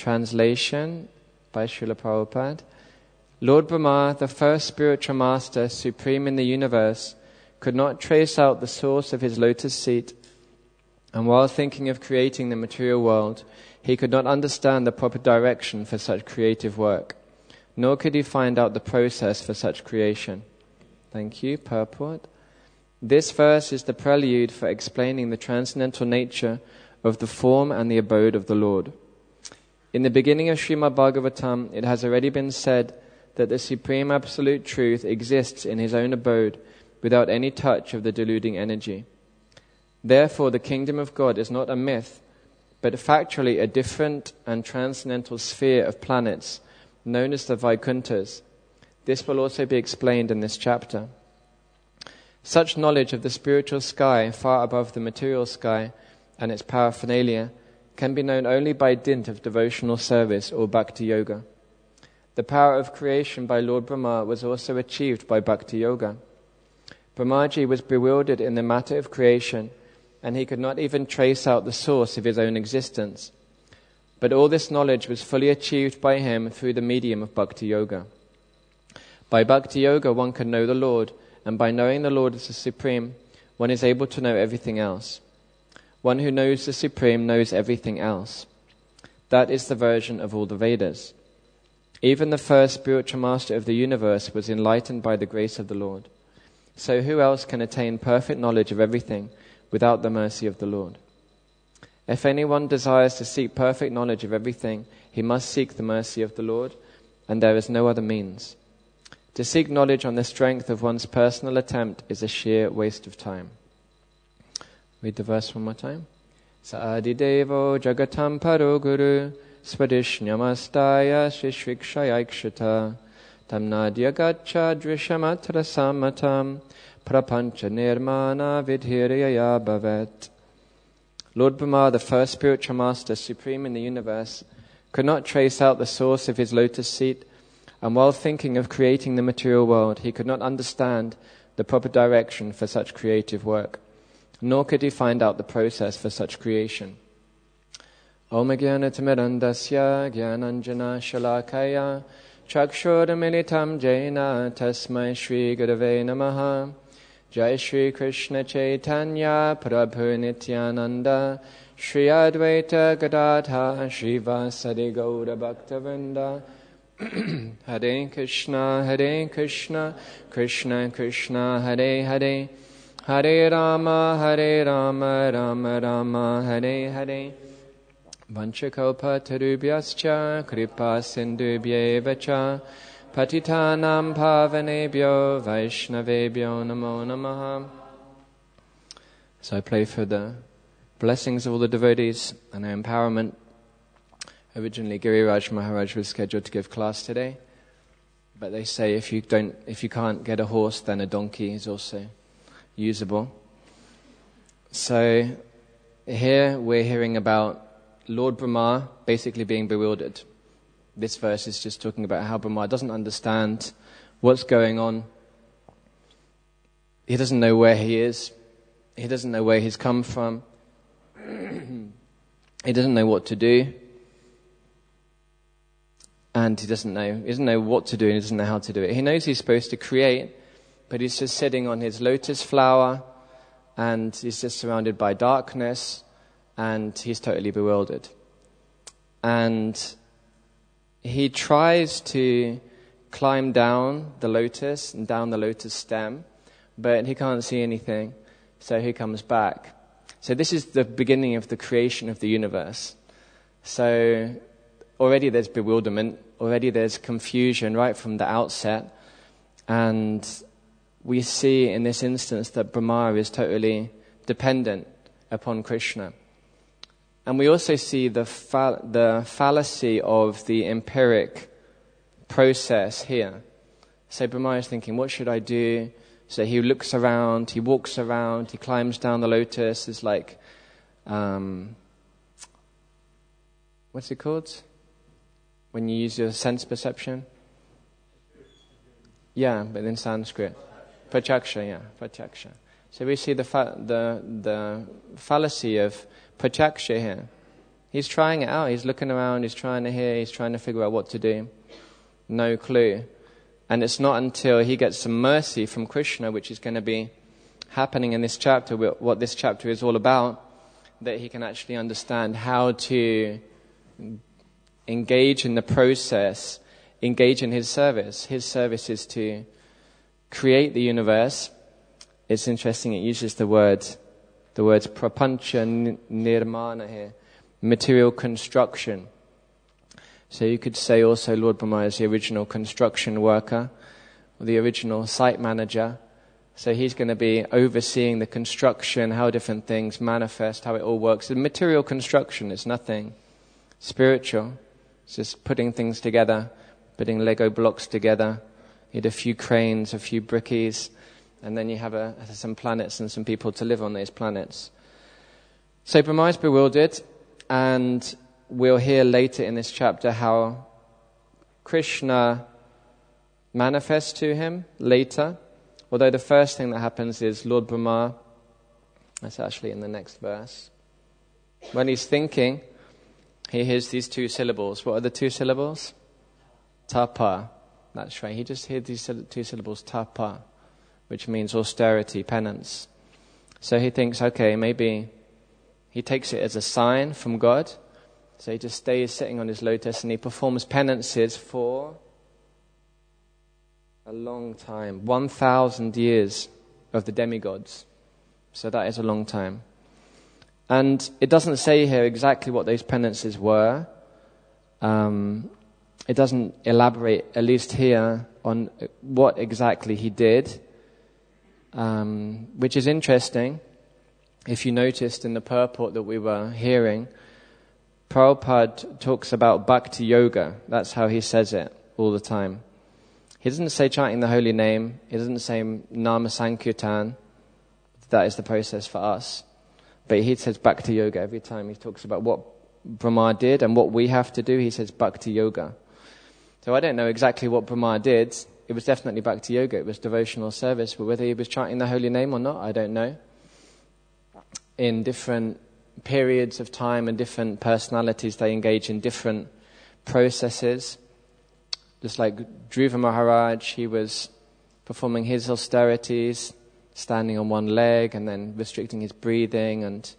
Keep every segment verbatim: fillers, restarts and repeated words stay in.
Translation by Srila Prabhupada. Lord Brahma, the first spiritual master, supreme in the universe, could not trace out the source of his lotus seat, and while thinking of creating the material world, he could not understand the proper direction for such creative work, nor could he find out the process for such creation. Thank you. Purport. This verse is the prelude for explaining the transcendental nature of the form and the abode of the Lord. In the beginning of Srimad Bhagavatam, it has already been said that the Supreme Absolute Truth exists in his own abode without any touch of the deluding energy. Therefore, the kingdom of God is not a myth, but factually a different and transcendental sphere of planets known as the Vaikunthas. This will also be explained in this chapter. Such knowledge of the spiritual sky far above the material sky and its paraphernalia can be known only by dint of devotional service or bhakti yoga. The power of creation by Lord Brahma was also achieved by bhakti yoga. Brahmaji was bewildered in the matter of creation, and he could not even trace out the source of his own existence. But all this knowledge was fully achieved by him through the medium of bhakti yoga. By bhakti yoga one can know the Lord, and by knowing the Lord as the Supreme, one is able to know everything else. One who knows the Supreme knows everything else. That is the version of all the Vedas. Even the first spiritual master of the universe was enlightened by the grace of the Lord. So who else can attain perfect knowledge of everything without the mercy of the Lord? If anyone desires to seek perfect knowledge of everything, he must seek the mercy of the Lord, and there is no other means. To seek knowledge on the strength of one's personal attempt is a sheer waste of time. Read the verse one more time. Sa'adidevo jagatam paro guru swadishnyamastaya shishvikshayakshata tam nadya gacha drishamatra samatam prapancha nirmana vidhiryaya bhavet. Lord Brahma, the first spiritual master, supreme in the universe, could not trace out the source of his lotus seat, and while thinking of creating the material world, he could not understand the proper direction for such creative work, nor could he find out the process for such creation. Om Jnanatimirandasya Jnananjana Shalakaya Chakshurmilitam Jena Tasmai Shri Gurave Namaha. Jai Shri Krishna Chaitanya Prabhu Nityananda Shri Advaita Gadadha Shri Vasadi Gaura Bhaktavinda. Hare Krishna, Hare Krishna, Krishna Krishna, Hare Hare, Hare Rama, Hare Rama, Rama Rama, Hare Hare. Vanchakalpa tarubhyascha, kripa sindubhyeva cha, patitanam pavanebhyo, vaishnavebhyo namo namaha. So I pray for the blessings of all the devotees and their empowerment. Originally, Giriraj Maharaj was scheduled to give class today, but they say if you don't, if you can't get a horse, then a donkey is also usable. So here we're hearing about Lord Brahma basically being bewildered. This verse is just talking about how Brahma doesn't understand what's going on. He doesn't know where he is. He doesn't know where he's come from. He doesn't know what to do. And he doesn't know, he doesn't know what to do and he doesn't know how to do it. He knows he's supposed to create, but he's just sitting on his lotus flower and he's just surrounded by darkness and he's totally bewildered. And he tries to climb down the lotus and down the lotus stem, but he can't see anything, so he comes back. So this is the beginning of the creation of the universe. So already there's bewilderment, already there's confusion right from the outset. And we see in this instance that Brahma is totally dependent upon Krishna. And we also see the fa- the fallacy of the empiric process here. So Brahma is thinking, what should I do? So he looks around, he walks around, he climbs down the lotus. It's like, um, what's it called? When you use your sense perception? Yeah, but in Sanskrit. Pratyaksha, yeah, pratyaksha. So we see the fa- the the fallacy of pratyaksha here. He's trying it out. He's looking around. He's trying to hear. He's trying to figure out what to do. No clue. And it's not until he gets some mercy from Krishna, which is going to be happening in this chapter, what this chapter is all about, that he can actually understand how to engage in the process, engage in his service. His service is to create the universe. It's interesting, it uses the word, the words prapancha nirmana here, material construction. So you could say also Lord Brahma is the original construction worker, or the original site manager. So he's going to be overseeing the construction, how different things manifest, how it all works. The material construction is nothing spiritual. It's just putting things together, putting Lego blocks together. You had a few cranes, a few brickies, and then you have a, some planets and some people to live on those planets. So Brahma is bewildered, and we'll hear later in this chapter how Krishna manifests to him later. Although the first thing that happens is Lord Brahma, that's actually in the next verse. When he's thinking, he hears these two syllables. What are the two syllables? Tapa. That's right. He just hears these two syllables, tapa, which means austerity, penance. So he thinks, okay, maybe he takes it as a sign from God. So he just stays sitting on his lotus and he performs penances for a long time. One thousand years of the demigods. So that is a long time. And it doesn't say here exactly what those penances were. Um, it doesn't elaborate, at least here, on what exactly he did. Um, which is interesting. If you noticed in the purport that we were hearing, Prabhupada talks about bhakti yoga. That's how he says it all the time. He doesn't say chanting the holy name. He doesn't say nama sankirtan. That is the process for us. But he says bhakti yoga every time he talks about what Brahma did and what we have to do. He says bhakti yoga. So I don't know exactly what Brahma did. It was definitely bhakti yoga. It was devotional service. But whether he was chanting the holy name or not, I don't know. In different periods of time and different personalities, they engage in different processes. Just like Dhruva Maharaj, he was performing his austerities, standing on one leg and then restricting his breathing. And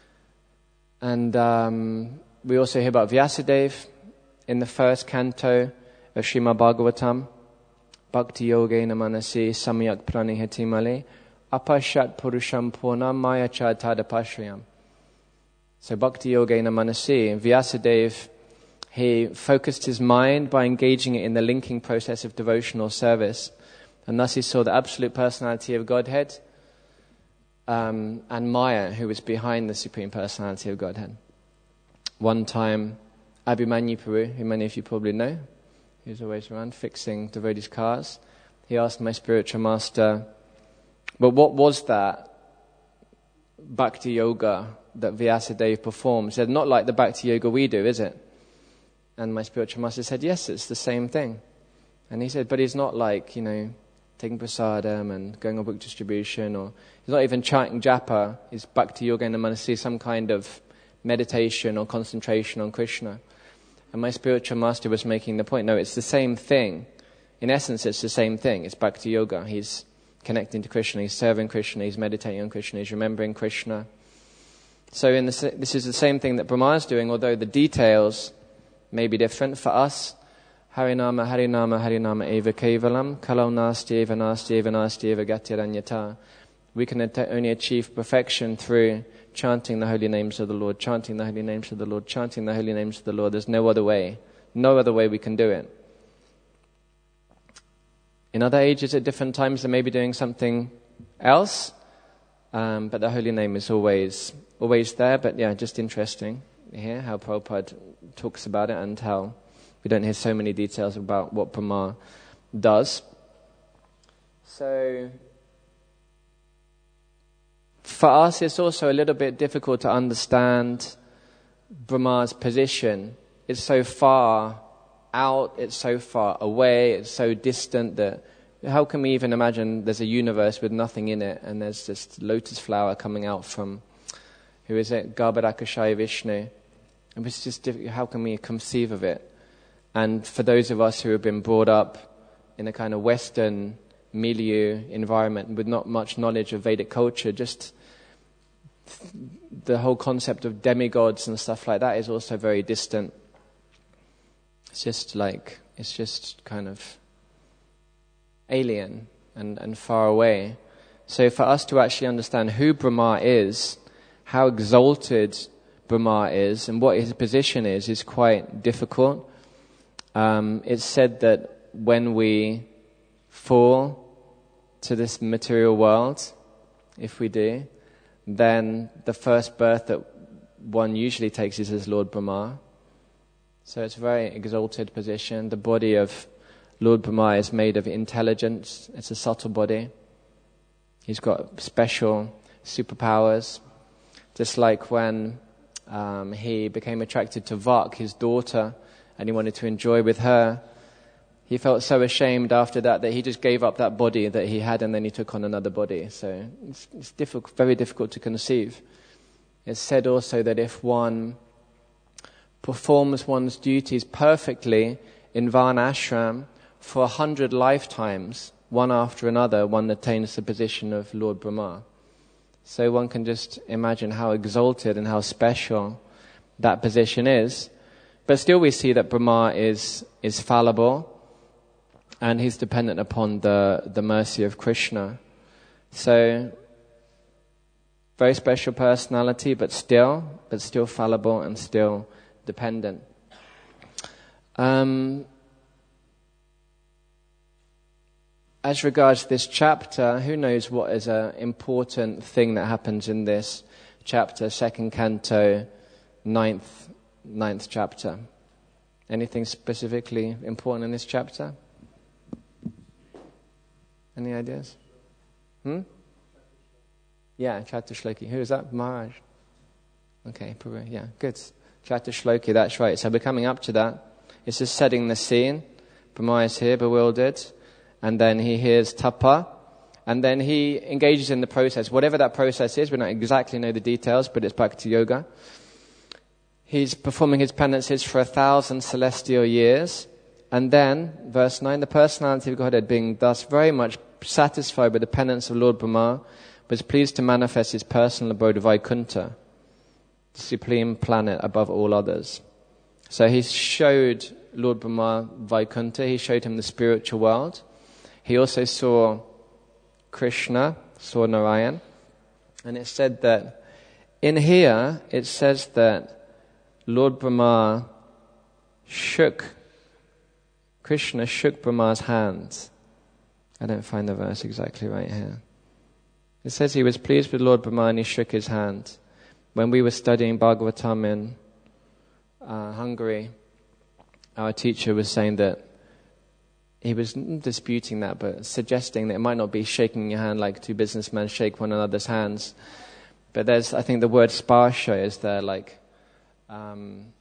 and um, we also hear about Vyasadeva in the first canto of Srimad Bhagavatam. Bhakti Yogena Manasi Samyak Pranihatimale Apashat Purusham Purnam Maya Chadadapashriyam. So Bhakti Yogena Manasi, Vyasadeva, he focused his mind by engaging it in the linking process of devotional service. And thus he saw the absolute personality of Godhead um, and Maya, who was behind the Supreme Personality of Godhead. One time, Abhimanyu Puru, who many of you probably know, he was always around fixing devotees' cars, he asked my spiritual master, well, what was that bhakti yoga that Vyasadeva performed? He said, not like the bhakti yoga we do, is it? And my spiritual master said, yes, it's the same thing. And he said, but he's not like, you know, taking prasadam and going on book distribution, or he's not even chanting japa. He's bhakti yoga and manasi, some kind of meditation or concentration on Krishna. And my spiritual master was making the point, no, it's the same thing. In essence, it's the same thing. It's bhakti yoga. He's connecting to Krishna, he's serving Krishna, he's meditating on Krishna, he's remembering Krishna. So in the, this is the same thing that Brahma is doing, although the details may be different for us. Harinama, Harinama, Harinama eva kevalam, kalau nasti eva nasti eva nasti eva gatiranyata. We can at- only achieve perfection through chanting the holy names of the Lord, chanting the holy names of the Lord, chanting the holy names of the Lord. There's no other way. No other way we can do it. In other ages, at different times, they may be doing something else, um, but the holy name is always always there. But yeah, just interesting here how Prabhupada talks about it and how we don't hear so many details about what Brahma does. So for us, it's also a little bit difficult to understand Brahma's position. It's so far out, it's so far away, it's so distant that how can we even imagine there's a universe with nothing in it and there's this lotus flower coming out from, who is it, Garbhodakashaya Vishnu, And it's just difficult. How can we conceive of it? And for those of us who have been brought up in a kind of Western milieu environment with not much knowledge of Vedic culture, just the whole concept of demigods and stuff like that is also very distant. It's just like, it's just kind of alien and, and far away. So for us to actually understand who Brahma is, how exalted Brahma is, and what his position is, is quite difficult. Um, it's said that when we fall to this material world, if we do, then the first birth that one usually takes is as Lord Brahma. So it's a very exalted position. The body of Lord Brahma is made of intelligence. It's a subtle body. He's got special superpowers. Just like when um, he became attracted to Vak, his daughter, and he wanted to enjoy with her, he felt so ashamed after that that he just gave up that body that he had, and then he took on another body. So it's, it's difficult, very difficult to conceive. It's said also that if one performs one's duties perfectly in Varnashram for a hundred lifetimes, one after another, one attains the position of Lord Brahma. So one can just imagine how exalted and how special that position is. But still we see that Brahma is is fallible, and he's dependent upon the, the mercy of Krishna. So, very special personality, but still, but still fallible and still dependent. Um, as regards this chapter, who knows what is an important thing that happens in this chapter, second canto, ninth ninth chapter. Anything specifically important in this chapter? Any ideas? Hmm? Yeah, Chatushloki. Who is that? Maharaj. Okay, Prabhu. Yeah, good. Chatushloki, that's right. So we're coming up to that. It's just setting the scene. Brahma is here, bewildered. And then he hears tapa. And then he engages in the process. Whatever that process is, we don't exactly know the details, but it's Bhakti Yoga. He's performing his penances for a thousand celestial years. And then, verse nine, the personality of Godhead, being thus very much satisfied with the penance of Lord Brahma, was pleased to manifest his personal abode of Vaikuntha, the supreme planet above all others. So he showed Lord Brahma Vaikuntha, he showed him the spiritual world. He also saw Krishna, saw Narayan. And it said that, in here, it says that Lord Brahma shook, Krishna shook Brahma's hands. I don't find the verse exactly right here. It says he was pleased with Lord Brahma and he shook his hand. When we were studying Bhagavatam in uh, Hungary, our teacher was saying that he was disputing that, but suggesting that it might not be shaking your hand like two businessmen shake one another's hands. But there's, I think the word sparsha is there, like, Um,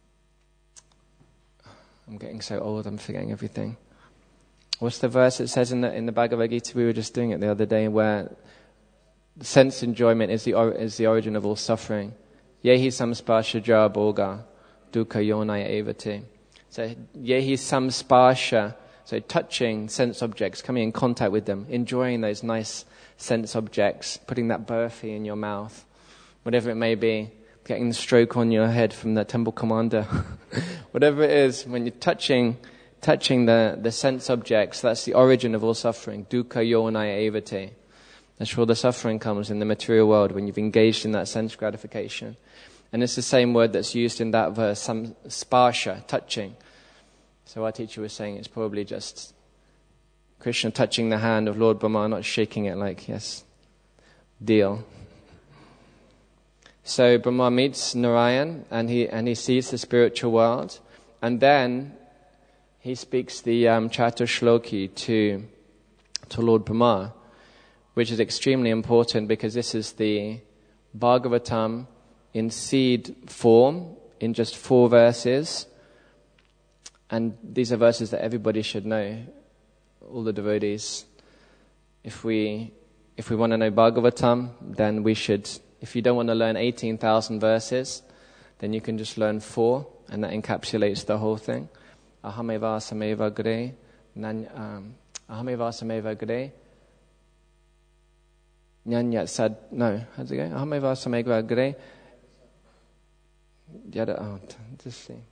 I'm getting so old, I'm forgetting everything. What's the verse it says in the in the Bhagavad Gita? We were just doing it the other day, where sense enjoyment is the or, is the origin of all suffering. Yehi samsparsha jara bhoga dukkha yonaya evati. So yehi samsparsha, so touching sense objects, coming in contact with them, enjoying those nice sense objects, putting that burfi in your mouth, whatever it may be. Getting the stroke on your head from the temple commander. Whatever it is, when you're touching touching the, the sense objects, that's the origin of all suffering. Dukkha yonaya evate. That's where all the suffering comes in the material world, when you've engaged in that sense gratification. And it's the same word that's used in that verse, some sparsha, touching. So our teacher was saying it's probably just Krishna touching the hand of Lord Brahma, not shaking it like, yes, deal. So Brahma meets Narayan, and he and he sees the spiritual world, and then he speaks the um, Chatushloki to to Lord Brahma, which is extremely important because this is the Bhagavatam in seed form, in just four verses, and these are verses that everybody should know, all the devotees. If we if we want to know Bhagavatam, then we should. If you don't want to learn eighteen thousand verses, then you can just learn four, and that encapsulates the whole thing. Ahameva sameva gre, um, ahameva sameva gre, nyanyat sad, no, how's it go? Ahameva sameva gre, yada, oh, just see.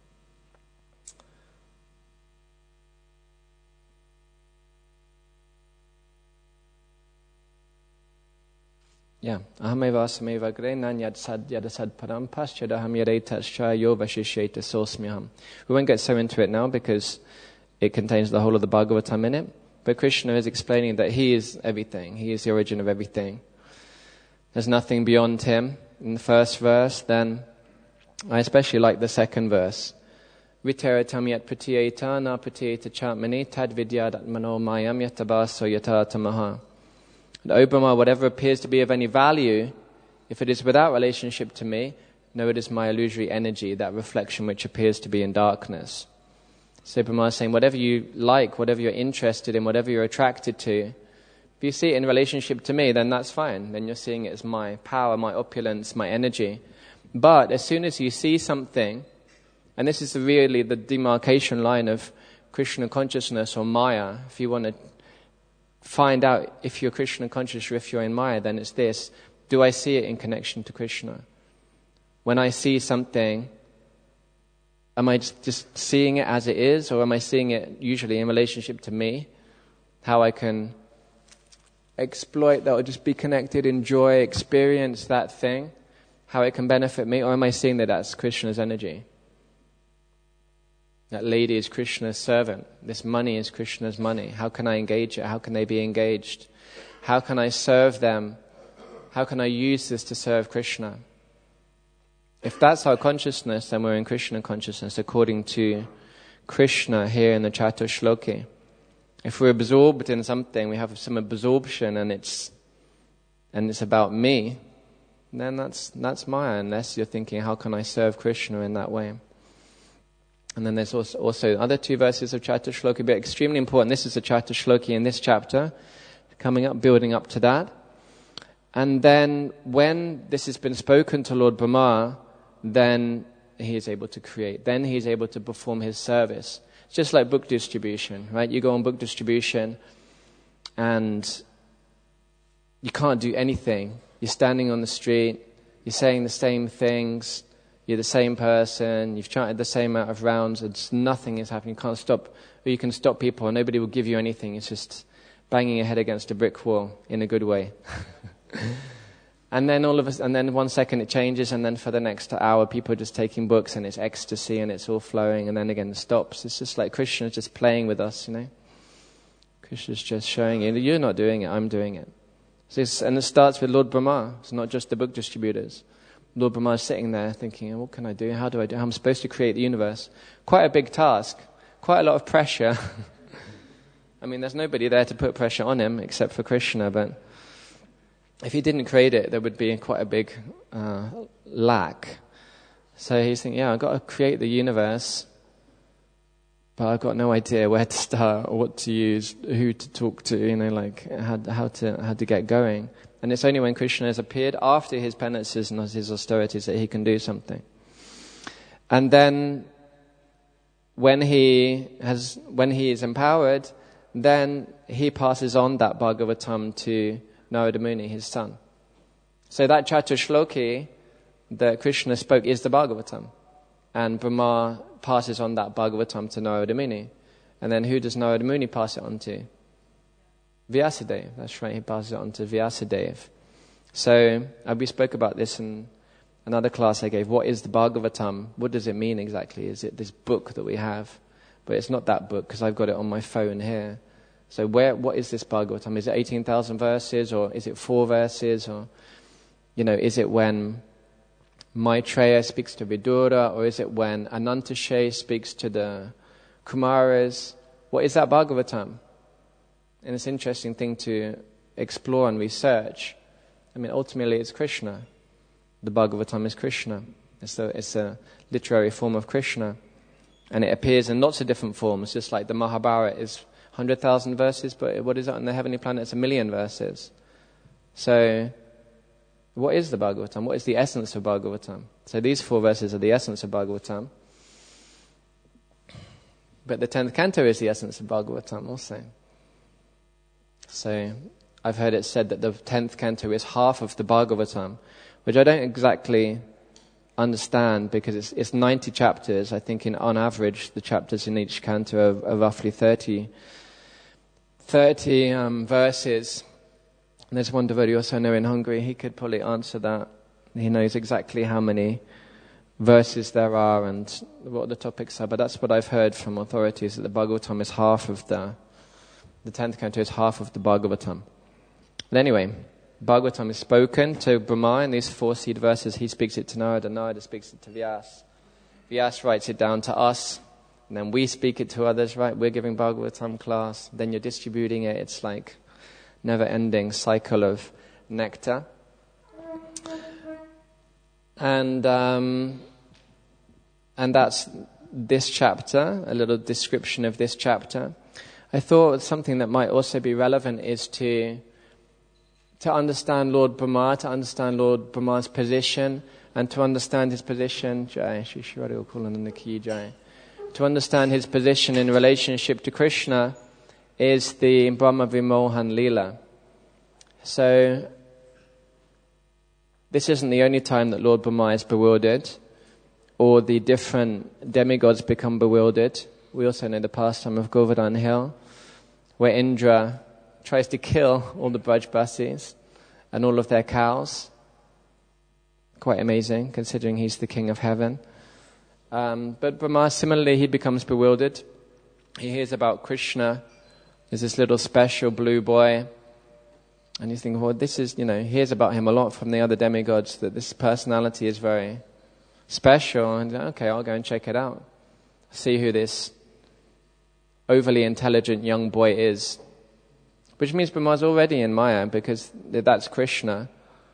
Yeah. Ahameva sameva gre nanyad sad yada sad param paschadaham yadetascha yovashisheta sosmyaham. We won't get so into it now because it contains the whole of the Bhagavatam in it. But Krishna is explaining that he is everything. He is the origin of everything. There's nothing beyond him. In the first verse, then I especially like the second verse. Viteratam yat pratiyeta na pratiyeta chatmani tad vidyadat mano mayam yatabaso yatatamaha. O Brahma, whatever appears to be of any value, if it is without relationship to me, know it is my illusory energy, that reflection which appears to be in darkness. So Brahma is saying, whatever you like, whatever you're interested in, whatever you're attracted to, if you see it in relationship to me, then that's fine. Then you're seeing it as my power, my opulence, my energy. But as soon as you see something, and this is really the demarcation line of Krishna consciousness or Maya, if you want to find out if you're Krishna conscious or if you're in Maya, then it's this. Do I see it in connection to Krishna? When I see something, am I just, just seeing it as it is, or am I seeing it usually in relationship to me? How I can exploit that, or just be connected, enjoy, experience that thing, how it can benefit me, or am I seeing that that's Krishna's energy? That lady is Krishna's servant. This money is Krishna's money. How can I engage it? How can they be engaged? How can I serve them? How can I use this to serve Krishna? If that's our consciousness, then we're in Krishna consciousness according to Krishna here in the Chaturshloki. If we're absorbed in something, we have some absorption and it's and it's about me, then that's that's Maya, unless you're thinking, how can I serve Krishna in that way? And then there's also, also other two verses of Chaturshloki, but extremely important. This is the Chaturshloki in this chapter, coming up, building up to that. And then when this has been spoken to Lord Brahma, then he is able to create. Then he is able to perform his service. It's just like book distribution, right? You go on book distribution and you can't do anything. You're standing on the street, you're saying the same things, you're the same person, you've chanted the same amount of rounds, and just nothing is happening. You can't stop, or you can stop people and nobody will give you anything. It's just banging your head against a brick wall in a good way. And then all of us, and then one second it changes, and then for the next hour people are just taking books and it's ecstasy and it's all flowing, and then again it stops. It's just like Krishna's just playing with us, you know. Krishna's just showing you, you're not doing it, I'm doing it. So it's, and it starts with Lord Brahma. It's not just the book distributors. Lord Brahma is sitting there thinking, what can I do? How do I do? I'm supposed to create the universe. Quite a big task. Quite a lot of pressure. I mean, there's nobody there to put pressure on him except for Krishna, but if he didn't create it, there would be quite a big uh, lack. So he's thinking, yeah, I've got to create the universe, but I've got no idea where to start or what to use, who to talk to, you know, like how, how to how to get going. And it's only when Krishna has appeared after his penances and his austerities that he can do something. And then when he has, when he is empowered, then he passes on that Bhagavatam to Narada Muni, his son. So that Chaturshloki that Krishna spoke is the Bhagavatam. And Brahma passes on that Bhagavatam to Narada Muni. And then who does Narada Muni pass it on to? Vyasadeva. That's right, he passes it on to Vyasadeva. So uh, we spoke about this in another class I gave. What is the Bhagavatam? What does it mean exactly? Is it this book that we have? But it's not that book because I've got it on my phone here. So where, what is this Bhagavatam? Is it eighteen thousand verses, or is it four verses? Or, you know, is it when Maitreya speaks to Vidura, or is it when Anantashay speaks to the Kumaras? What is that Bhagavatam? And it's an interesting thing to explore and research. I mean, ultimately it's Krishna. The Bhagavatam is Krishna. It's a, it's a literary form of Krishna. And it appears in lots of different forms, just like the Mahabharata is one hundred thousand verses, but what is it on the heavenly planet? It's a million verses. So What is the Bhagavatam? What is the essence of Bhagavatam? So these four verses are the essence of Bhagavatam. But the tenth canto is the essence of Bhagavatam also. So I've heard it said that the tenth canto is half of the Bhagavatam, which I don't exactly understand because it's, it's ninety chapters. I think in, on average the chapters in each canto are, are roughly thirty, thirty um, verses. And there's one devotee also I know in Hungary, he could probably answer that. He knows exactly how many verses there are and what the topics are, but that's what I've heard from authorities, that the Bhagavatam is half of the, the tenth canto is half of the Bhagavatam. But anyway, Bhagavatam is spoken to Brahma in these four seed verses. He speaks it to Narada, Narada speaks it to Vyas. Vyas writes it down to us, and then we speak it to others, right? We're giving Bhagavatam class, then you're distributing it. It's like never-ending cycle of nectar. And um, and that's this chapter, a little description of this chapter. I thought something that might also be relevant is to to understand Lord Brahma, to understand Lord Brahma's position, and to understand his position, Jai, Shri Shri Radha Gokulananda Ki Jai, to understand his position in relationship to Krishna is the Brahma Vimohan Leela. So this isn't the only time that Lord Brahma is bewildered, or the different demigods become bewildered. We also know the pastime of Govardhan Hill, where Indra tries to kill all the Brajbasis and all of their cows. Quite amazing, considering he's the king of heaven. Um, but Brahma, similarly, he becomes bewildered. He hears about Krishna. There's this little special blue boy. And he's thinking, well, this is, you know, he hears about him a lot from the other demigods, that this personality is very special. And, okay, I'll go and check it out. See who this overly intelligent young boy is. Which means Brahma's already in Maya, because that's Krishna.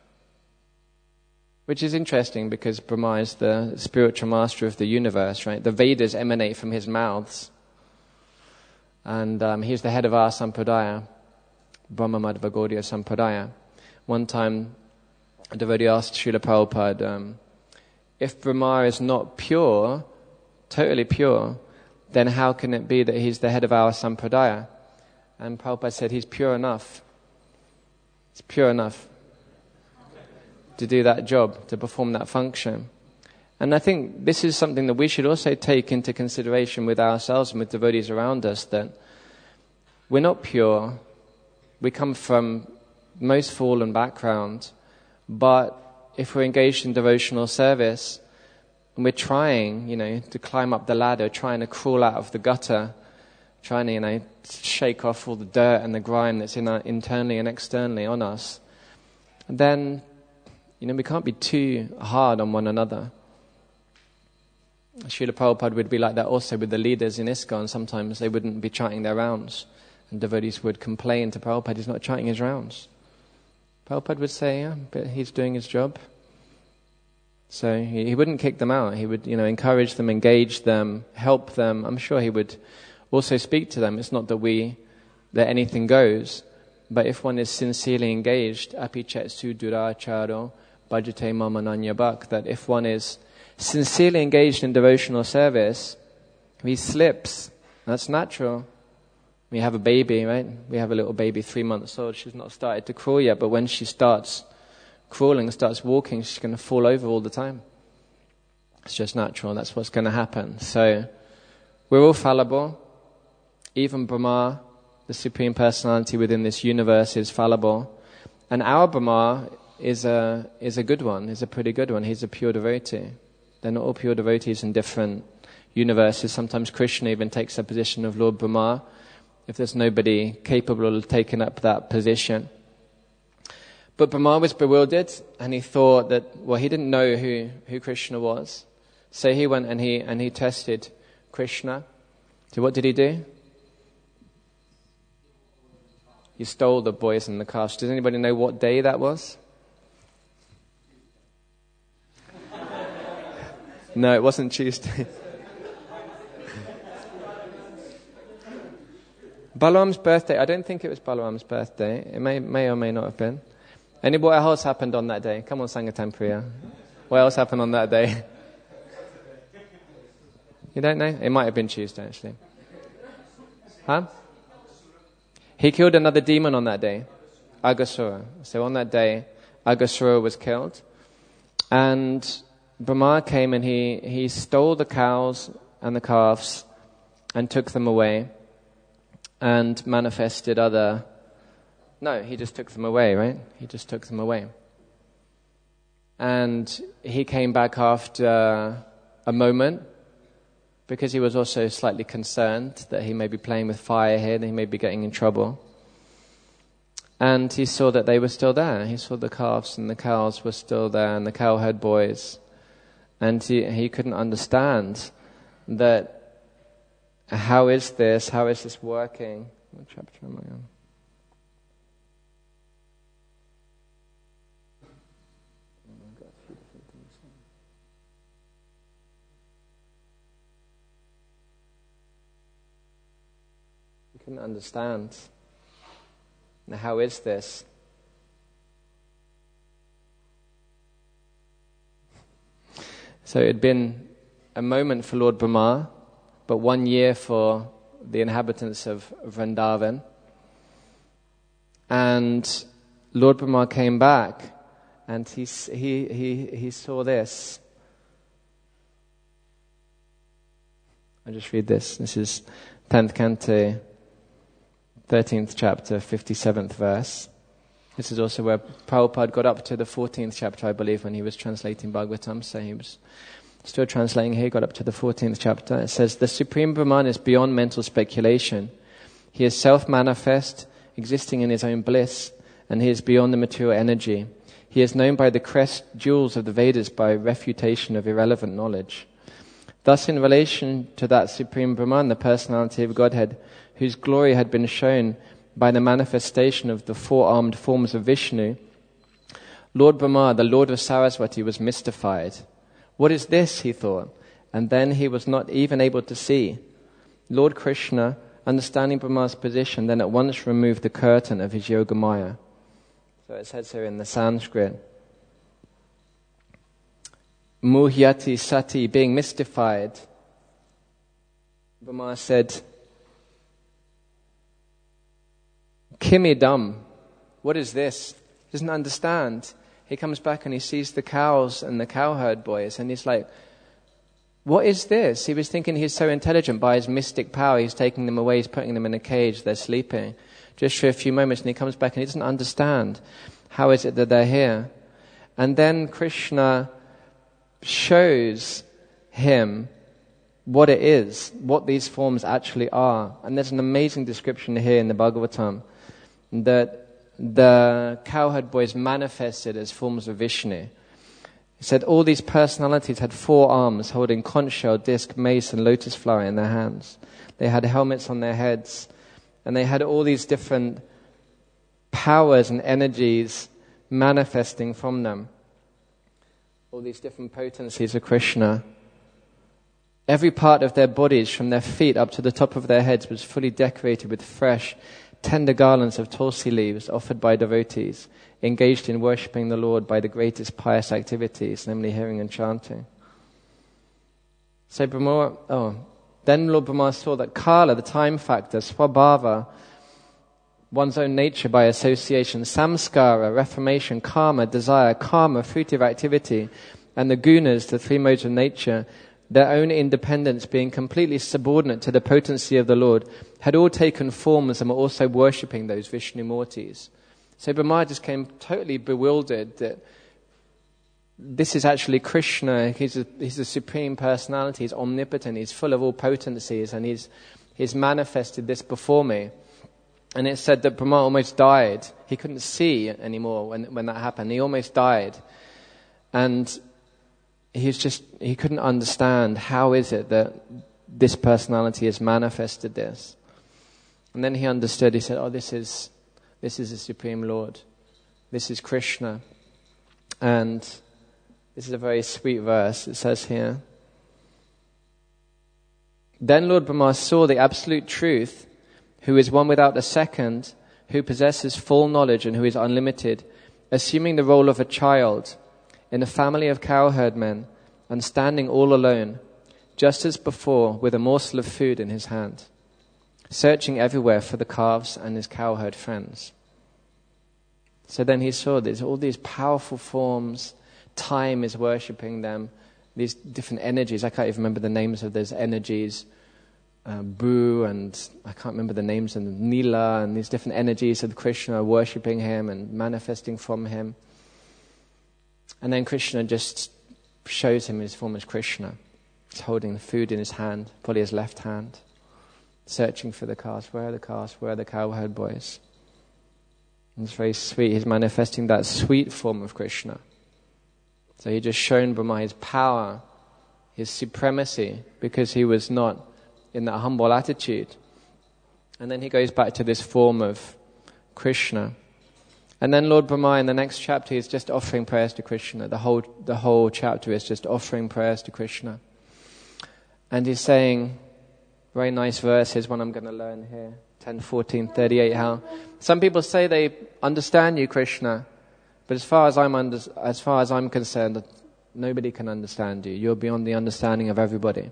Which is interesting, because Brahma is the spiritual master of the universe, right? The Vedas emanate from his mouths. And um, he's the head of our Sampradaya, Brahma Madhva Gaudiya Sampradaya. One time, a devotee asked Srila Prabhupada, um, if Brahma is not pure, totally pure, then how can it be that he's the head of our Sampradaya? And Prabhupada said, he's pure enough. He's pure enough to do that job, to perform that function. And I think this is something that we should also take into consideration with ourselves and with devotees around us, that we're not pure. We come from most fallen background, but if we're engaged in devotional service and we're trying, you know, to climb up the ladder, trying to crawl out of the gutter, trying to, you know, shake off all the dirt and the grime that's in our, internally and externally on us, then, you know, we can't be too hard on one another. Srila Prabhupada would be like that also with the leaders in ISKCON. Sometimes they wouldn't be chanting their rounds, and devotees would complain to Prabhupada, he's not chanting his rounds. Prabhupada would say, yeah, but he's doing his job. So he, he wouldn't kick them out. He would, you know, encourage them, engage them, help them. I'm sure he would also speak to them. It's not that we, that anything goes, but if one is sincerely engaged, api chet su duracharo bhajate mama nanyabak, that if one is sincerely engaged in devotional service, he slips. That's natural. We have a baby, right? We have a little baby, three months old. She's not started to crawl yet, but when she starts crawling, starts walking, she's going to fall over all the time. It's just natural. That's what's going to happen. So we're all fallible. Even Brahma, the Supreme Personality within this universe, is fallible. And our Brahma is a is a good one, is a pretty good one. He's a pure devotee. They're not all pure devotees in different universes. Sometimes Krishna even takes the position of Lord Brahma, if there's nobody capable of taking up that position. But Brahma was bewildered, and he thought that, well, he didn't know who, who Krishna was. So he went and he and he tested Krishna. So what did he do? He stole the boys and the calves. Does anybody know what day that was? No, it wasn't Tuesday. Balaram's birthday. I don't think it was Balaram's birthday. It may may or may not have been. Any what else happened on that day? Come on, Sangatampriya. What else happened on that day? You don't know? It might have been Tuesday, actually. Huh? He killed another demon on that day, Aghasura. So on that day, Aghasura was killed. And Brahma came and he, he stole the cows and the calves and took them away and manifested other... No, he just took them away, right? He just took them away. And he came back after a moment because he was also slightly concerned that he may be playing with fire here, that he may be getting in trouble. And he saw that they were still there. He saw the calves and the cows were still there and the cowherd boys. And he, he couldn't understand that, how is this, how is this working? What chapter am I on? Couldn't understand. Now, how is this? So it had been a moment for Lord Brahma, but one year for the inhabitants of Vrindavan. And Lord Brahma came back, and he he he he saw this. I'll just read this. This is tenth canto, thirteenth chapter, fifty-seventh verse. This is also where Prabhupada got up to the fourteenth chapter, I believe, when he was translating Bhagavatam. So he was still translating here, got up to the fourteenth chapter. It says, the Supreme Brahman is beyond mental speculation. He is self-manifest, existing in his own bliss, and he is beyond the material energy. He is known by the crest jewels of the Vedas by refutation of irrelevant knowledge. Thus, in relation to that Supreme Brahman, the personality of Godhead, whose glory had been shown by the manifestation of the four-armed forms of Vishnu, Lord Brahma, the Lord of Saraswati, was mystified. What is this, he thought, and then he was not even able to see. Lord Krishna, understanding Brahma's position, then at once removed the curtain of his Yogamaya. So it says here in the Sanskrit, Muhyati Sati, being mystified, Brahma said, Kimidam, what is this? He doesn't understand. He comes back and he sees the cows and the cowherd boys, and he's like, what is this? He was thinking he's so intelligent by his mystic power. He's taking them away, he's putting them in a cage, they're sleeping. Just for a few moments, and he comes back and he doesn't understand. How is it that they're here? And then Krishna shows him what it is, what these forms actually are. And there's an amazing description here in the Bhagavatam that the cowherd boys manifested as forms of Vishnu. He said all these personalities had four arms holding conch shell, disc, mace and lotus flower in their hands. They had helmets on their heads, and they had all these different powers and energies manifesting from them. All these different potencies of Krishna. Every part of their bodies, from their feet up to the top of their heads, was fully decorated with fresh, tender garlands of tulsi leaves offered by devotees, engaged in worshipping the Lord by the greatest pious activities, namely hearing and chanting. So Brahma, oh, then Lord Brahma saw that Kala, the time factor, Swabhava, one's own nature by association, Samskara, reformation, Karma, desire, Karma, fruitive activity, and the Gunas, the three modes of nature, their own independence being completely subordinate to the potency of the Lord, had all taken forms and were also worshipping those Vishnu Murtis. So Brahma just came totally bewildered that this is actually Krishna. He's a, he's a supreme personality. He's omnipotent. He's full of all potencies, and he's he's manifested this before me. And it said that Brahma almost died. He couldn't see anymore when when that happened. He almost died, and he was just he couldn't understand how is it that this personality has manifested this. And then he understood. He said, "Oh, this is this is the Supreme Lord. This is Krishna." And this is a very sweet verse. It says here, "Then Lord Brahma saw the absolute truth, who is one without a second, who possesses full knowledge and who is unlimited, assuming the role of a child in a family of cowherdmen and standing all alone, just as before, with a morsel of food in his hand, searching everywhere for the calves and his cowherd friends. So then he saw there's all these powerful forms. Time is worshipping them. These different energies. I can't even remember the names of those energies. Uh, Bu and I can't remember the names, and Nila, and these different energies of Krishna are worshipping him and manifesting from him. And then Krishna just shows him his form as Krishna. He's holding the food in his hand, probably his left hand, searching for the calves. Where are the calves? Where are the cowherd boys? And it's very sweet. He's manifesting that sweet form of Krishna. So he just shown Brahma his power, his supremacy, because he was not in that humble attitude. And then he goes back to this form of Krishna. And then Lord Brahma in the next chapter is just offering prayers to Krishna. The whole the whole chapter is just offering prayers to Krishna. And he's saying, very nice verse, here's one I'm going to learn here, ten, fourteen, thirty-eight, how some people say they understand you, Krishna, but as far as I'm under, as far as I'm concerned, nobody can understand you. You're beyond the understanding of everybody.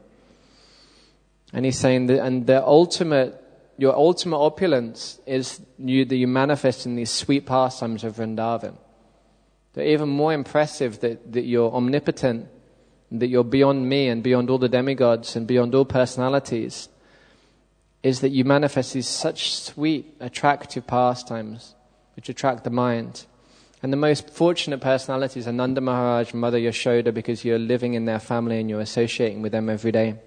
And he's saying that, and the ultimate, your ultimate opulence is you, that you manifest in these sweet pastimes of Vrindavan. They're even more impressive that, that you're omnipotent, that you're beyond me and beyond all the demigods and beyond all personalities, is that you manifest these such sweet, attractive pastimes which attract the mind. And the most fortunate personalities are Nanda Maharaj and Mother Yashoda, because you're living in their family and you're associating with them every day.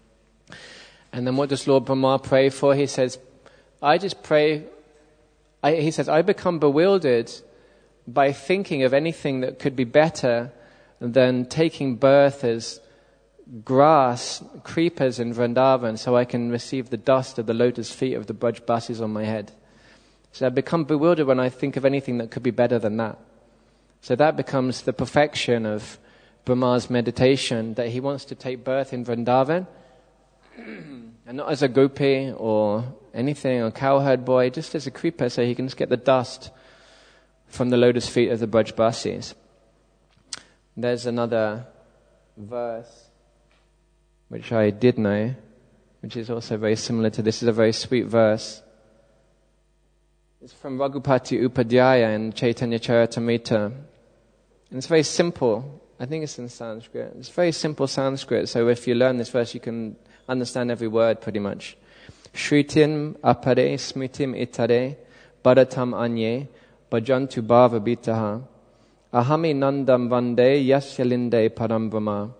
And then what does Lord Brahma pray for? He says, I just pray, I, he says, I become bewildered by thinking of anything that could be better than taking birth as grass, creepers in Vrindavan, so I can receive the dust of the lotus feet of the Brajbasis on my head. So I become bewildered when I think of anything that could be better than that. So that becomes the perfection of Brahma's meditation, that he wants to take birth in Vrindavan, and not as a gopi or anything, or cowherd boy, just as a creeper, so he can just get the dust from the lotus feet of the Brajbasis. There's another verse which I did know, which is also very similar to this. This is a very sweet verse. It's from Raghupati Upadhyaya in Chaitanya Charitamrita. And it's very simple. I think it's in Sanskrit. It's very simple Sanskrit, so if you learn this verse, you can understand every word pretty much. Shritim apare smritim itare bharatam anye bhajantu bhava bitaha ahami nandam vande yasyalinde param brahma.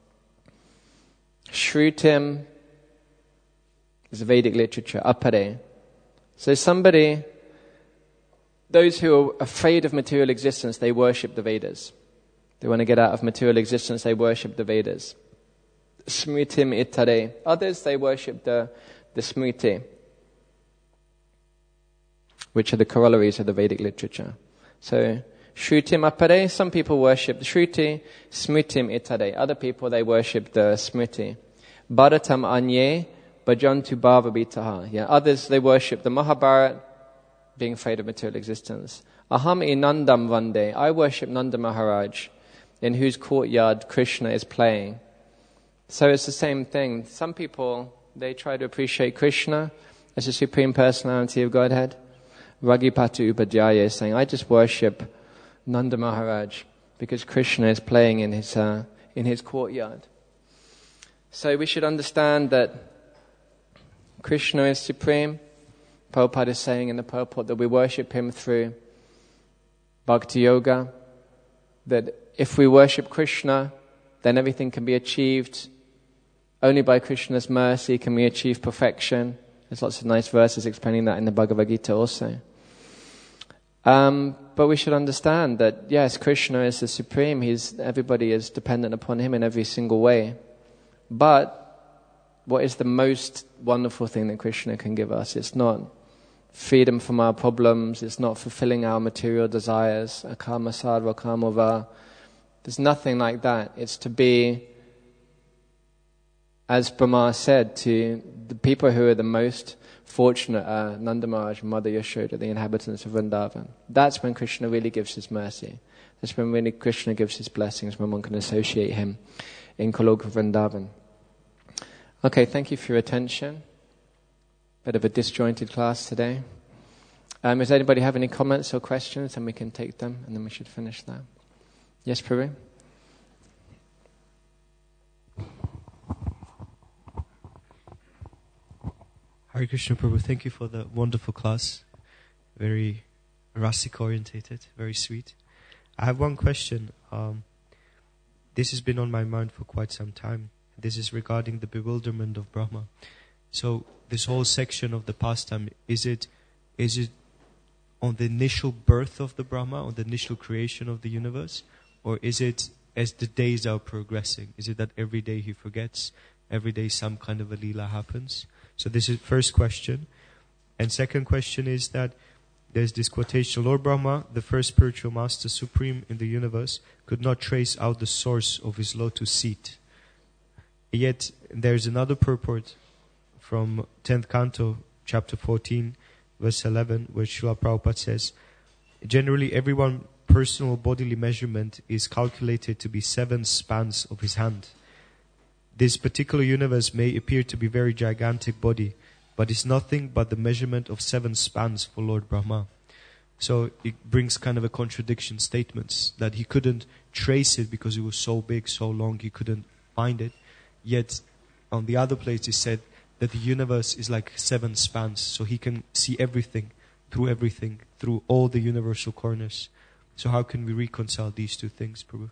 Shritim is Vedic literature, apare. So somebody, those who are afraid of material existence, they worship the Vedas. They want to get out of material existence, they worship the Vedas. Smritim itare. Others, they worship the, the smriti, which are the corollaries of the Vedic literature. So, shrutim apare, some people worship the shruti, smritim itare. Other people, they worship the smriti. Bharatam anye, bhajantu bhava bitaha. Yeah, others, they worship the Mahabharata, being afraid of material existence. Aham inandam vande. I worship Nanda Maharaj, in whose courtyard Krishna is playing. So it's the same thing. Some people, they try to appreciate Krishna as the Supreme Personality of Godhead. Raghupati Upadhyaya is saying, I just worship Nanda Maharaj because Krishna is playing in his uh, in his courtyard. So we should understand that Krishna is supreme. Prabhupada is saying in the purport that we worship him through Bhakti Yoga, that if we worship Krishna, then everything can be achieved. Only by Krishna's mercy can we achieve perfection. There's lots of nice verses explaining that in the Bhagavad Gita also. Um, but we should understand that, yes, Krishna is the supreme. He's, everybody is dependent upon him in every single way. But what is the most wonderful thing that Krishna can give us? It's not freedom from our problems. It's not fulfilling our material desires. Akama sarva kamova. There's nothing like that. It's to be, as Brahma said, to the people who are the most fortunate uh, Nanda Maharaj and Mother Yashoda, the inhabitants of Vrindavan. That's when Krishna really gives his mercy. That's when really Krishna gives his blessings, when one can associate him in Goloka Vrindavan. Okay, thank you for your attention. Bit of a disjointed class today. Um, does anybody have any comments or questions? And we can take them, and then we should finish that. Yes, Prabhu? Hare Krishna, Prabhu. Thank you for the wonderful class. Very Rasik orientated, very sweet. I have one question. Um, this has been on my mind for quite some time. This is regarding the bewilderment of Brahma. So this whole section of the pastime, is it is it on the initial birth of the Brahma, on the initial creation of the universe? Or is it as the days are progressing? Is it that every day he forgets? Every day some kind of a leela happens? So this is first question. And second question is that there's this quotation, Lord Brahma, the first spiritual master supreme in the universe, could not trace out the source of his lotus seat. Yet there's another purport from tenth canto, chapter fourteen, verse eleven, where Srila Prabhupada says, generally everyone's personal bodily measurement is calculated to be seven spans of his hand. This particular universe may appear to be very gigantic body, but it's nothing but the measurement of seven spans for Lord Brahma. So it brings kind of a contradiction statements that he couldn't trace it because it was so big, so long, he couldn't find it. Yet on the other place he said that the universe is like seven spans, so he can see everything, through everything, through all the universal corners. So how can we reconcile these two things, Prabhu?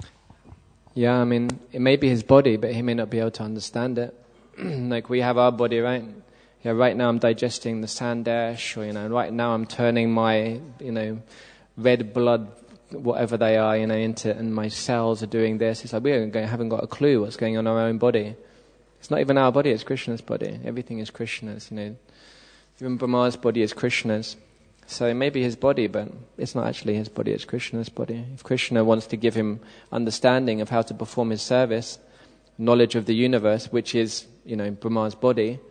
Yeah, I mean, it may be his body, but he may not be able to understand it. Like we have our body, right? Yeah, right now I'm digesting the sandesh, or, you know, right now I'm turning my, you know, red blood, whatever they are, you know, into, and my cells are doing this. It's like we haven't got a clue what's going on in our own body. It's not even our body, it's Krishna's body. Everything is Krishna's, you know. Even Brahma's body is Krishna's. So it may be his body, but it's not actually his body, it's Krishna's body. If Krishna wants to give him understanding of how to perform his service, knowledge of the universe, which is, you know, Brahma's body,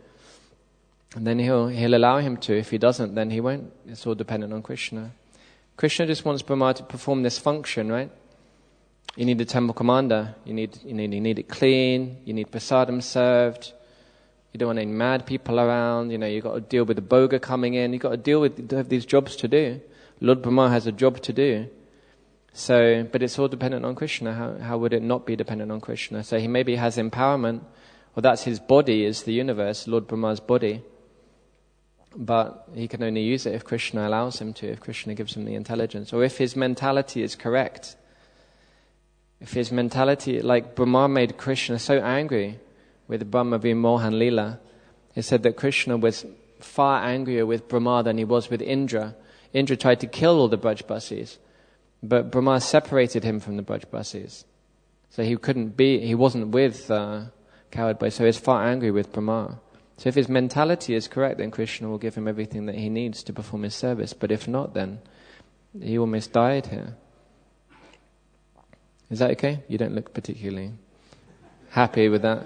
and then he'll he'll allow him to. If he doesn't, then he won't. It's all dependent on Krishna. Krishna just wants Brahma to perform this function, right? You need a temple commander. You need you need you need it clean. You need prasadam served. You don't want any mad people around. You know, you've got to deal with the boga coming in. You've got to deal with, you have these jobs to do. Lord Brahma has a job to do. So, but it's all dependent on Krishna. How, how would it not be dependent on Krishna? So he maybe has empowerment, or that's his body, is the universe, Lord Brahma's body. But he can only use it if Krishna allows him to, if Krishna gives him the intelligence. Or if his mentality is correct. If his mentality, like Brahma made Krishna so angry with Brahma Vimohan Leela, it said that Krishna was far angrier with Brahma than he was with Indra. Indra tried to kill all the Brajbasis, but Brahma separated him from the Brajbasis. So he couldn't be, he wasn't with uh, coward boy, so he's far angry with Brahma. So if his mentality is correct, then Krishna will give him everything that he needs to perform his service. But if not, then he almost died here. Is that okay? You don't look particularly happy with that.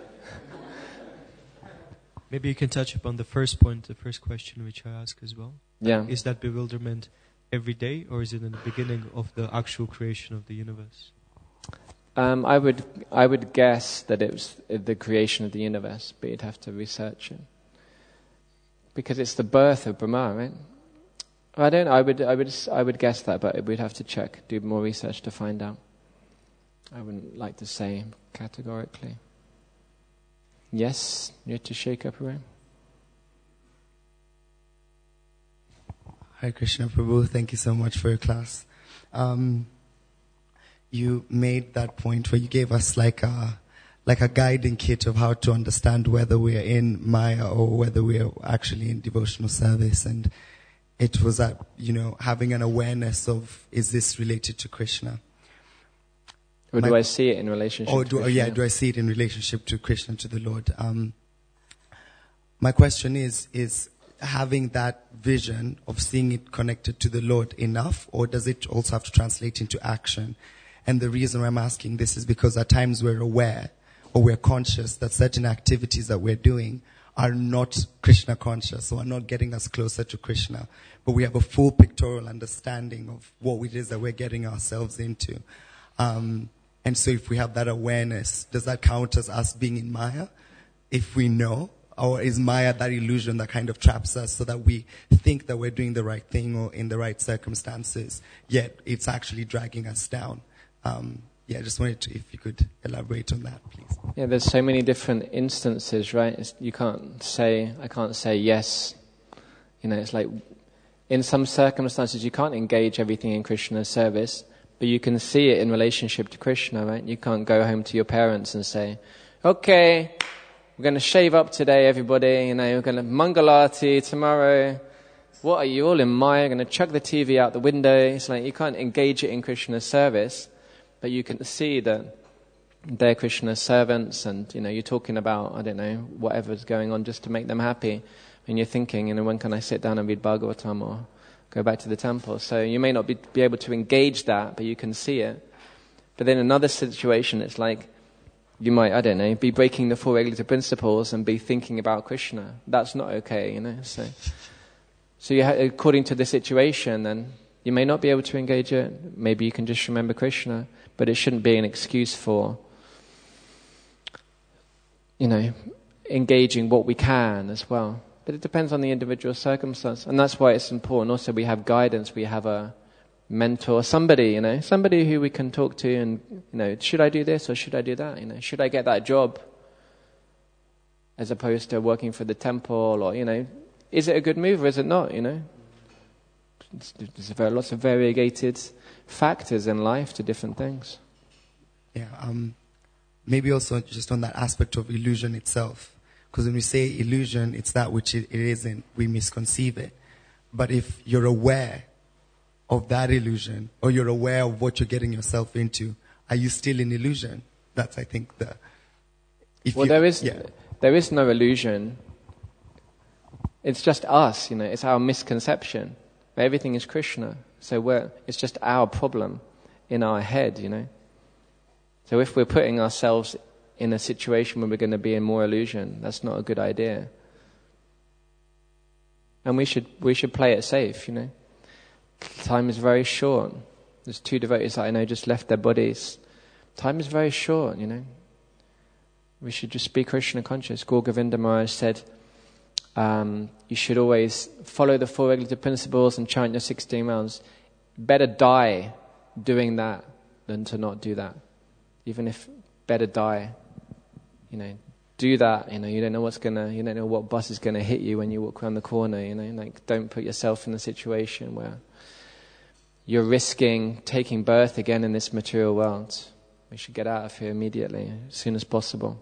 Maybe you can touch upon the first point, the first question which I asked as well. Yeah. Is that bewilderment every day, or is it in the beginning of the actual creation of the universe? Um, I would I would guess that it was the creation of the universe, but you'd have to research it. Because it's the birth of Brahma, right? I don't I would I would I would guess that, but we'd have to check, do more research to find out. I wouldn't like to say categorically. Yes, you have to shake up around. Hare Krishna Prabhu, thank you so much for your class. Um, you made that point where you gave us like a like a guiding kit of how to understand whether we are in Maya or whether we are actually in devotional service, and it was that, you know, having an awareness of, is this related to Krishna? Or do My, I see it in relationship or to do, Krishna? Yeah, do I see it in relationship to Krishna, to the Lord? Um, my question is, is having that vision of seeing it connected to the Lord enough, or does it also have to translate into action? And the reason why I'm asking this is because at times we're aware or we're conscious that certain activities that we're doing are not Krishna conscious, so are not getting us closer to Krishna. But we have a full pictorial understanding of what it is that we're getting ourselves into. Um, and so if we have that awareness, does that count as us being in Maya? If we know, or is Maya that illusion that kind of traps us so that we think that we're doing the right thing or in the right circumstances, yet it's actually dragging us down? Um, yeah, I just wanted to, if you could elaborate on that, please. Yeah, there's so many different instances, right? It's, you can't say, I can't say yes. You know, it's like, in some circumstances you can't engage everything in Krishna's service, but you can see it in relationship to Krishna, right? You can't go home to your parents and say, okay, we're going to shave up today, everybody. You know, we're going to Mangalarti tomorrow. What are you all in Maya? Going to chuck the T V out the window. It's like you can't engage it in Krishna's service, but you can see that they're Krishna's servants, and you know you're talking about I don't know whatever's going on just to make them happy. And you're thinking, you know, when can I sit down and read Bhagavatam or go back to the temple? So you may not be, be able to engage that, but you can see it. But then another situation, it's like. You might, I don't know, be breaking the four regulative principles and be thinking about Krishna. That's not okay, you know. So, so you ha- according to the situation, then you may not be able to engage it. Maybe you can just remember Krishna, but it shouldn't be an excuse for, you know, engaging what we can as well. But it depends on the individual circumstance, and that's why it's important. Also, we have guidance. We have a mentor, somebody, you know, somebody who we can talk to and, you know, should I do this or should I do that? You know, should I get that job as opposed to working for the temple, or, you know, is it a good move or is it not, you know? There's very, lots of variegated factors in life to different things. Yeah, um, maybe also just on that aspect of illusion itself. Because when we say illusion, it's that which it, it isn't. We misconceive it. But if you're aware of that illusion, or you're aware of what you're getting yourself into, are you still in illusion? That's, I think, the... If well, you, there is yeah. there is no illusion. It's just us, you know. It's our misconception. Everything is Krishna, so we're, it's just our problem in our head, you know. So if we're putting ourselves in a situation where we're going to be in more illusion, that's not a good idea. And we should we should play it safe, you know. Time is very short. There's two devotees that I know just left their bodies. Time is very short, you know. We should just be Krishna conscious. Gaur Govinda Maharaj said, um, you should always follow the four regulative principles and chant your sixteen rounds. Better die doing that than to not do that. Even if better die, you know, do that. You know, you don't know what's gonna, you don't know what bus is gonna hit you when you walk around the corner. You know, like don't put yourself in a situation where you're risking taking birth again in this material world. We should get out of here immediately, as soon as possible.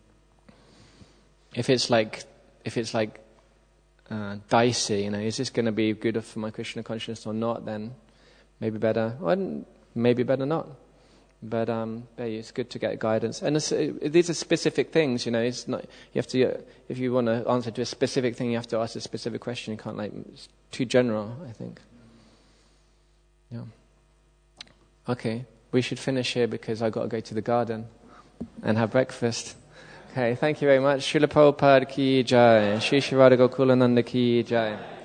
If it's like, if it's like uh, dicey, you know, is this going to be good for my Krishna consciousness or not? Then maybe better, well, maybe better not. But um, yeah, it's good to get guidance. And it's, it, these are specific things, you know. It's not you have to. Uh, if you want to answer to a specific thing, you have to ask a specific question. You can't like it's too general, I think. Yeah. Okay, we should finish here because I've got to go to the garden and have breakfast. Okay, thank you very much. Srila Prabhupada ki jai. Shri Shri Radha Gokulananda ki jai.